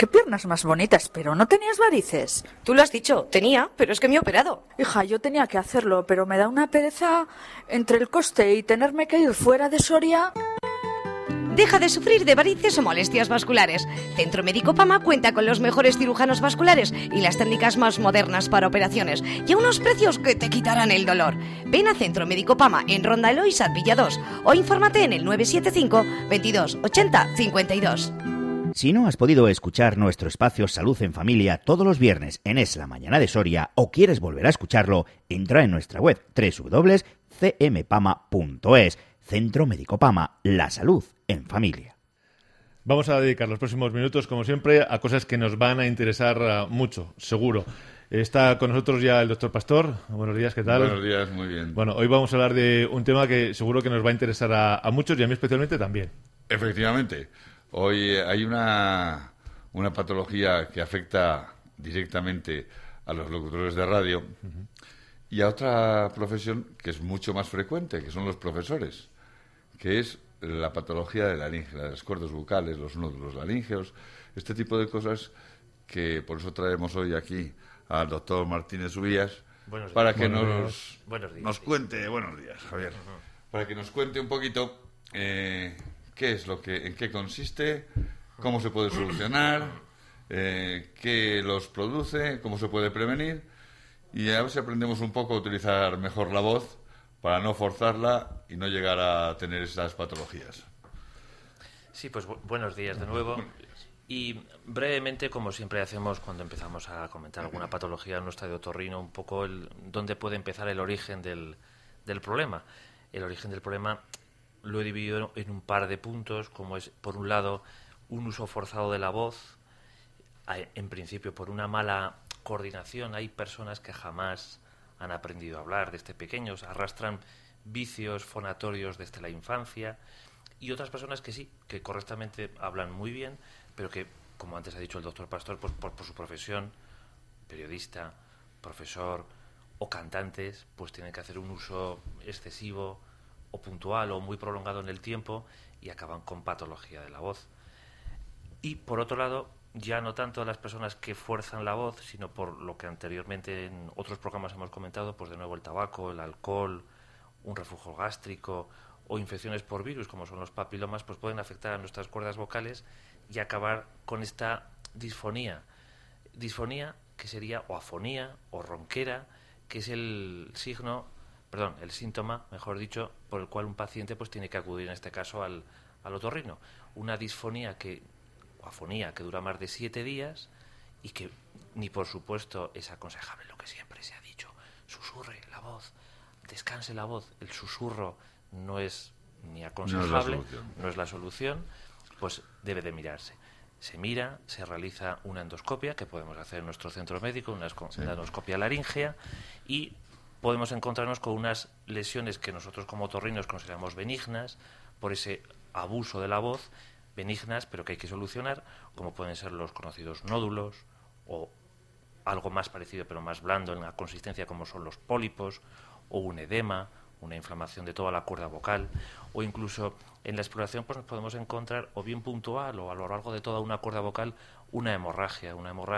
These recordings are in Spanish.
qué piernas más bonitas, pero ¿no tenías varices? Tú lo has dicho, tenía, pero es que me he operado. Hija, yo tenía que hacerlo, pero me da una pereza entre el coste y tenerme que ir fuera de Soria. Deja de sufrir de varices o molestias vasculares. Centro Médico Pama cuenta con los mejores cirujanos vasculares y las técnicas más modernas para operaciones y a unos precios que te quitarán el dolor. Ven a Centro Médico Pama en Ronda Eloísa, Villa 2 o infórmate en el 975 22 80 52. Si no has podido escuchar nuestro espacio Salud en Familia todos los viernes en Es la Mañana de Soria o quieres volver a escucharlo, entra en nuestra web www.cmpama.es. Centro Médico Pama, la salud en familia. Vamos a dedicar los próximos minutos, como siempre, a cosas que nos van a interesar mucho, seguro. Está con nosotros ya el doctor Pastor. Buenos días, ¿qué tal? Buenos días, muy bien. Bueno, hoy vamos a hablar de un tema que seguro que nos va a interesar a muchos y a mí especialmente también. Efectivamente. Hoy hay una patología que afecta directamente a los locutores de radio y a otra profesión que es mucho más frecuente, que son los profesores, que es la patología de la laringe, las cuerdas bucales, los nódulos laríngeos, este tipo de cosas que por eso traemos hoy aquí al doctor Martínez Ubías para que nos cuente, buenos días, Javier, para que nos cuente un poquito qué es en qué consiste, cómo se puede solucionar, qué los produce, cómo se puede prevenir y a ver si aprendemos un poco a utilizar mejor la voz para no forzarla y no llegar a tener esas patologías. Sí, pues buenos días de nuevo. Y brevemente, como siempre hacemos cuando empezamos a comentar alguna patología en un estadio otorrino, un poco dónde puede empezar el origen del problema. El origen del problema lo he dividido en un par de puntos, como es, por un lado, un uso forzado de la voz. En principio, por una mala coordinación, hay personas que jamás han aprendido a hablar desde pequeños, arrastran vicios fonatorios desde la infancia, y otras personas que sí, que correctamente hablan muy bien, pero que, como antes ha dicho el doctor Pastor, pues por su profesión, periodista, profesor o cantantes, pues tienen que hacer un uso excesivo o puntual o muy prolongado en el tiempo y acaban con patología de la voz. Y por otro lado, ya no tanto las personas que fuerzan la voz, sino por lo que anteriormente en otros programas hemos comentado, pues de nuevo el tabaco, el alcohol, un reflujo gástrico o infecciones por virus, como son los papilomas, pues pueden afectar a nuestras cuerdas vocales y acabar con esta disfonía. Disfonía que sería o afonía o ronquera, que es el síntoma, mejor dicho, por el cual un paciente pues tiene que acudir en este caso al otorrino. Una disfonía o afonía que dura más de 7 días y que ni por supuesto es aconsejable lo que siempre se ha dicho, susurre la voz, descanse la voz. El susurro no es ni aconsejable, no es la solución, pues debe de mirarse. Se mira, se realiza una endoscopia que podemos hacer en nuestro centro médico, una endoscopia laríngea, y podemos encontrarnos con unas lesiones que nosotros como otorrinos consideramos benignas por ese abuso de la voz, benignas pero que hay que solucionar, como pueden ser los conocidos nódulos o algo más parecido pero más blando en la consistencia, como son los pólipos, o un edema, una inflamación de toda la cuerda vocal, o incluso en la exploración pues nos podemos encontrar, o bien puntual o a lo largo de toda una cuerda vocal, una hemorragia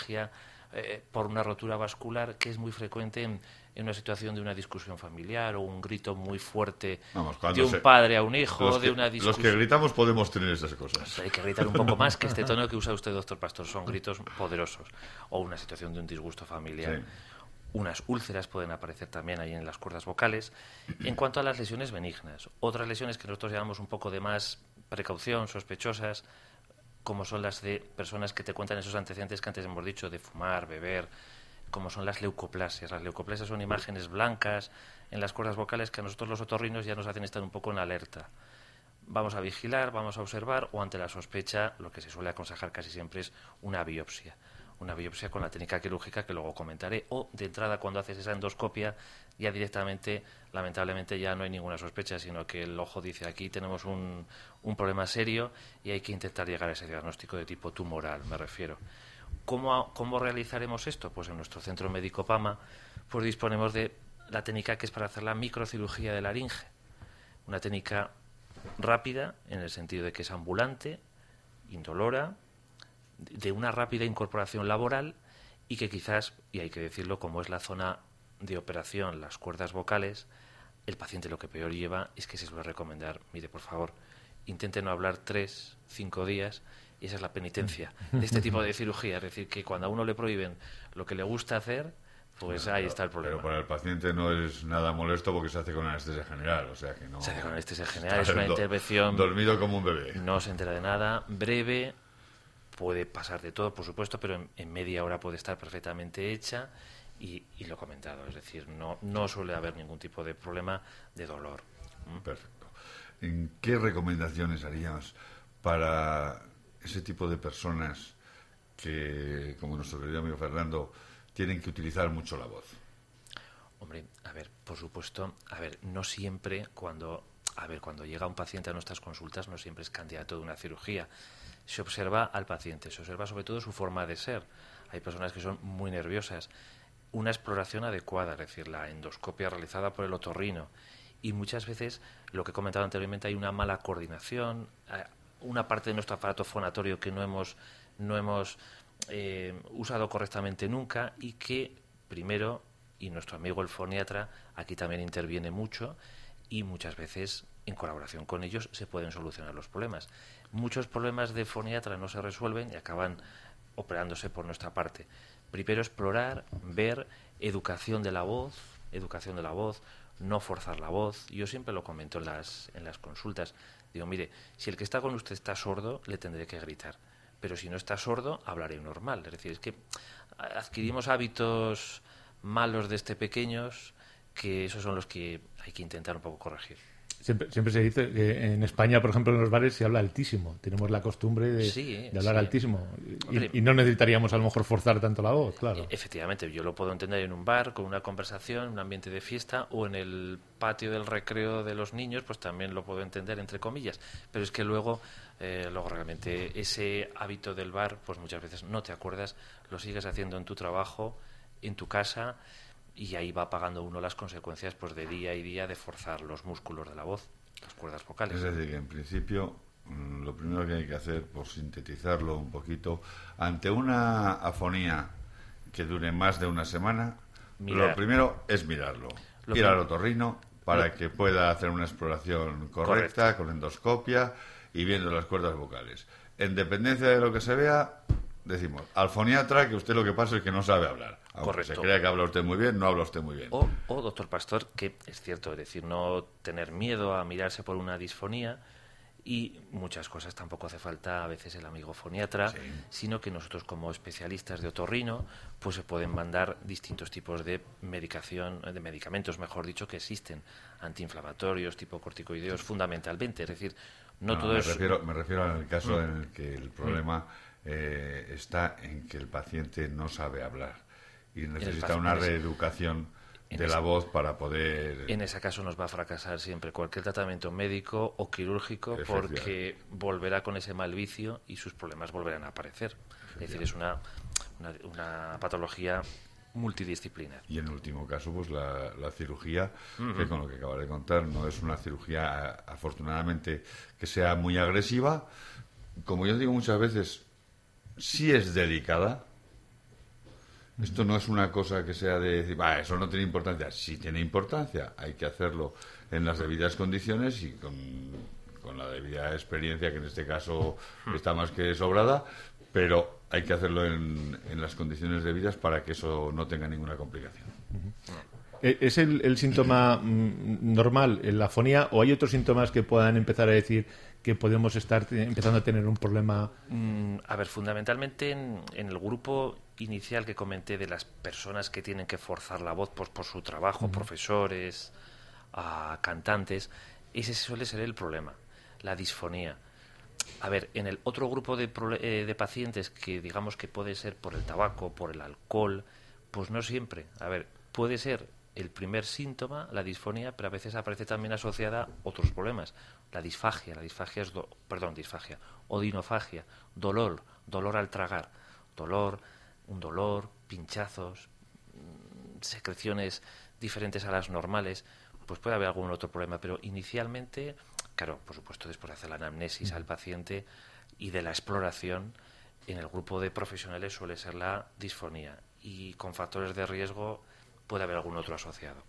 por una rotura vascular que es muy frecuente en una situación de una discusión familiar o un grito muy fuerte de un padre a un hijo, de una discusión. Los que gritamos podemos tener esas cosas. Hay que gritar un poco más que este tono que usa usted, doctor Pastor. Son gritos poderosos. O una situación de un disgusto familiar. Sí. Unas úlceras pueden aparecer también ahí en las cuerdas vocales. En cuanto a las lesiones benignas, otras lesiones que nosotros llamamos un poco de más precaución, sospechosas, como son las de personas que te cuentan esos antecedentes que antes hemos dicho, de fumar, beber, como son las leucoplasias. Las leucoplasias son imágenes blancas en las cuerdas vocales que a nosotros los otorrinos ya nos hacen estar un poco en alerta. Vamos a vigilar, vamos a observar, o ante la sospecha, lo que se suele aconsejar casi siempre es una biopsia. Una biopsia con la técnica quirúrgica que luego comentaré, o de entrada cuando haces esa endoscopia ya directamente, lamentablemente ya no hay ninguna sospecha, sino que el ojo dice aquí tenemos un problema serio y hay que intentar llegar a ese diagnóstico de tipo tumoral, me refiero. ¿Cómo realizaremos esto? Pues en nuestro centro médico Pama pues disponemos de la técnica que es para hacer la microcirugía de laringe, una técnica rápida en el sentido de que es ambulante, indolora, de una rápida incorporación laboral y que quizás, y hay que decirlo, como es la zona de operación, las cuerdas vocales, el paciente lo que peor lleva es que se suele recomendar, mire, por favor, intente no hablar 3-5 días, y esa es la penitencia de este tipo de cirugía. Es decir, que cuando a uno le prohíben lo que le gusta hacer, pues ahí está el problema. Pero para el paciente no es nada molesto porque se hace con anestesia general, o sea que no... Se hace con anestesia general, es una intervención... Dormido como un bebé. No se entera de nada, breve, puede pasar de todo, por supuesto, pero en media hora puede estar perfectamente hecha y lo he comentado, es decir, no suele haber ningún tipo de problema de dolor. Perfecto. ¿En qué recomendaciones haríamos para ese tipo de personas que, como nuestro querido amigo Fernando, tienen que utilizar mucho la voz? Hombre, a ver, por supuesto, no siempre cuando llega un paciente a nuestras consultas, no siempre es candidato de una cirugía. Se observa al paciente, se observa sobre todo su forma de ser. Hay personas que son muy nerviosas. Una exploración adecuada, es decir, la endoscopia realizada por el otorrino. Y muchas veces, lo que he comentado anteriormente, hay una mala coordinación, una parte de nuestro aparato fonatorio que no hemos usado correctamente nunca y que, primero, y nuestro amigo el foniatra aquí también interviene mucho y muchas veces, en colaboración con ellos, se pueden solucionar los problemas. Muchos problemas de foniatra no se resuelven y acaban operándose por nuestra parte. Primero explorar, ver, educación de la voz, no forzar la voz. Yo siempre lo comento en las consultas. Digo, mire, si el que está con usted está sordo, le tendré que gritar. Pero si no está sordo, hablaré normal. Es decir, es que adquirimos hábitos malos desde pequeños que esos son los que hay que intentar un poco corregir. Siempre se dice que en España, por ejemplo, en los bares se habla altísimo. Tenemos la costumbre de hablar altísimo. Y no necesitaríamos a lo mejor forzar tanto la voz, claro. Efectivamente, yo lo puedo entender en un bar, con una conversación, en un ambiente de fiesta, o en el patio del recreo de los niños, pues también lo puedo entender, entre comillas. Pero es que luego realmente ese hábito del bar, pues muchas veces no te acuerdas, lo sigues haciendo en tu trabajo, en tu casa, y ahí va pagando uno las consecuencias pues de día y día de forzar los músculos de la voz, las cuerdas vocales. Es decir, que en principio lo primero que hay que hacer, por sintetizarlo un poquito, ante una afonía que dure más de una semana, lo primero es mirarlo. Ir al otorrino para que pueda hacer una exploración correcta, con endoscopia y viendo las cuerdas vocales. En dependencia de lo que se vea, decimos, al foniatra, que usted lo que pasa es que no sabe hablar. Aunque Correcto. se crea que habla usted muy bien, no habla usted muy bien. O, doctor Pastor, que es cierto, es decir, no tener miedo a mirarse por una disfonía y muchas cosas tampoco hace falta a veces el amigo foniatra, sino que nosotros como especialistas de otorrino, pues se pueden mandar distintos tipos de medicación, de medicamentos, mejor dicho, que existen, antiinflamatorios, tipo corticoideos, fundamentalmente, es decir, no todo me es... me refiero al caso en el que el problema está en que el paciente no sabe hablar y necesita una reeducación de la voz para poder... En ese caso nos va a fracasar siempre cualquier tratamiento médico o quirúrgico porque volverá con ese mal vicio y sus problemas volverán a aparecer. Es decir, es una patología multidisciplinar. Y en último caso, pues la cirugía, que con lo que acaba de contar, no es una cirugía, afortunadamente, que sea muy agresiva. Como yo digo muchas veces, sí es delicada. Esto no es una cosa que sea de decir, eso no tiene importancia. Sí tiene importancia, hay que hacerlo en las debidas condiciones y con la debida experiencia, que en este caso está más que sobrada, pero hay que hacerlo en las condiciones debidas para que eso no tenga ninguna complicación. ¿Es el síntoma normal en la afonía o hay otros síntomas que puedan empezar a decir que podemos estar empezando a tener un problema? A ver, fundamentalmente en el grupo inicial que comenté de las personas que tienen que forzar la voz por su trabajo, profesores, cantantes, ese suele ser el problema, la disfonía. A ver, en el otro grupo de pacientes que digamos que puede ser por el tabaco, por el alcohol, pues no siempre. A ver, puede ser el primer síntoma, la disfonía, pero a veces aparece también asociada a otros problemas. La disfagia es odinofagia, dolor al tragar, un dolor, pinchazos, secreciones diferentes a las normales, pues puede haber algún otro problema, pero inicialmente, claro, por supuesto, después de hacer la anamnesis al paciente y de la exploración, En el grupo de profesionales suele ser la disfonía y con factores de riesgo puede haber algún otro asociado.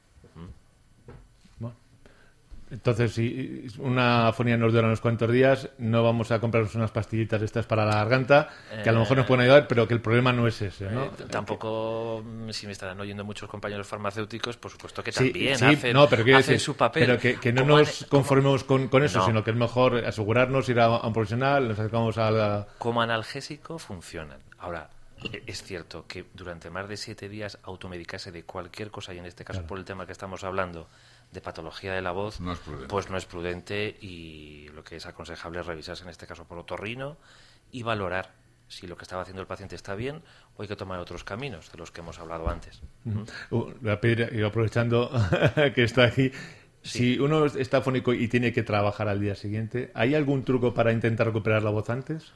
Bueno. Entonces, si una afonía nos dura unos cuantos días, no vamos a comprarnos unas pastillitas estas para la garganta, que a lo mejor nos pueden ayudar, pero que el problema no es ese, ¿no? Tampoco, si me estarán oyendo muchos compañeros farmacéuticos, por supuesto que también pero hacen su papel. Pero que no nos conformemos con eso, sino que es mejor asegurarnos, ir a un profesional, nos acercamos a la... Como analgésico funcionan. Ahora, es cierto que durante más de 7 días automedicarse de cualquier cosa, y en este caso por el tema que estamos hablando, de patología de la voz, pues no es prudente, y lo que es aconsejable es revisarse en este caso por otorrino y valorar si lo que estaba haciendo el paciente está bien o hay que tomar otros caminos de los que hemos hablado antes. Voy a pedir, y aprovechando que está aquí, si uno está afónico y tiene que trabajar al día siguiente, ¿hay algún truco para intentar recuperar la voz antes?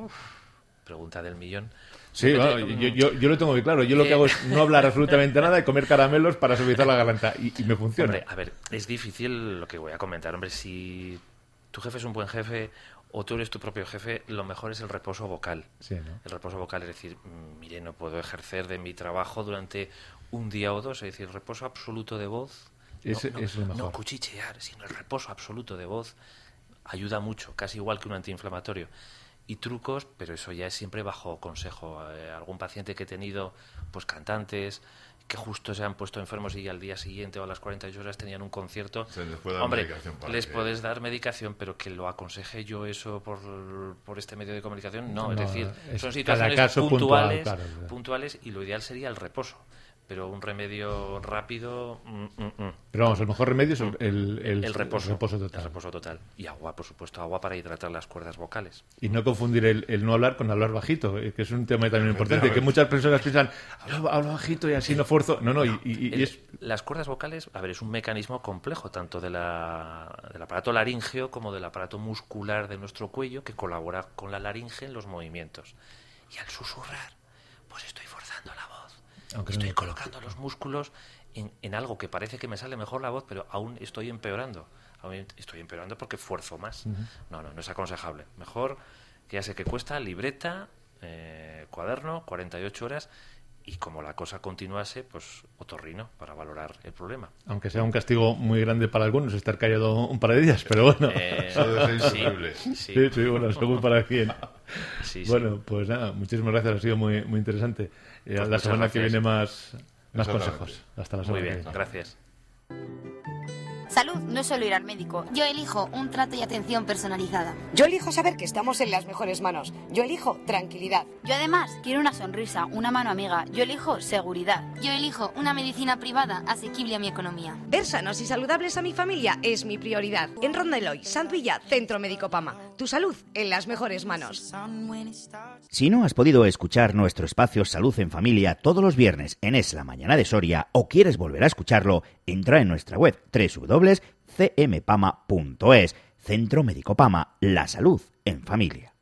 Pregunta del millón. Sí, bueno, yo lo tengo muy claro. Yo lo que hago es no hablar absolutamente nada y comer caramelos para suavizar la garganta. Y me funciona. Hombre, a ver, es difícil lo que voy a comentar. Hombre, si tu jefe es un buen jefe o tú eres tu propio jefe, lo mejor es el reposo vocal. Sí, ¿no? El reposo vocal es decir, mire, no puedo ejercer de mi trabajo durante un día o dos. Es decir, el reposo absoluto de voz. Es lo mejor. No cuchichear, sino el reposo absoluto de voz ayuda mucho, casi igual que un antiinflamatorio. Y trucos, pero eso ya es siempre bajo consejo. Algún paciente que he tenido, pues cantantes, que justo se han puesto enfermos y al día siguiente o a las 48 horas tenían un concierto. Les puedes dar medicación, pero que lo aconseje yo eso por este medio de comunicación, no. Es decir, son situaciones puntuales y lo ideal sería el reposo. Pero un remedio rápido... Pero vamos, el mejor remedio es el reposo total. El reposo total. Y agua, por supuesto, agua para hidratar las cuerdas vocales. Y no confundir el no hablar con hablar bajito, que es un tema también importante, que muchas personas piensan, hablo bajito y así no fuerzo. Las cuerdas vocales, a ver, es un mecanismo complejo, tanto del aparato laríngeo como del aparato muscular de nuestro cuello, que colabora con la laringe en los movimientos. Y al susurrar, pues estoy forzando la voz. Estoy colocando los músculos en algo que parece que me sale mejor la voz, pero aún estoy empeorando. Porque esfuerzo más. No es aconsejable. Mejor, que ya sé que cuesta, libreta, cuaderno, 48 horas, y como la cosa continuase, pues otorrino para valorar el problema. Aunque sea un castigo muy grande para algunos estar callado un par de días, pero bueno. Sí, bueno, según para quién. Bueno, pues nada, muchísimas gracias, ha sido muy, muy interesante. Pues la semana que viene más consejos. Hasta la semana muy que bien, viene. Gracias. Salud no es solo ir al médico. Yo elijo un trato y atención personalizada. Yo elijo saber que estamos en las mejores manos. Yo elijo tranquilidad. Yo además quiero una sonrisa, una mano amiga. Yo elijo seguridad. Yo elijo una medicina privada asequible a mi economía. Ver sanos y saludables a mi familia es mi prioridad. En Ronda Eloy, Sant Villa, Centro Médico Pama. Tu salud en las mejores manos. Si no has podido escuchar nuestro espacio Salud en Familia todos los viernes en Es la Mañana de Soria o quieres volver a escucharlo, entra en nuestra web www.cmpama.es. Centro Médico Pama, la salud en familia.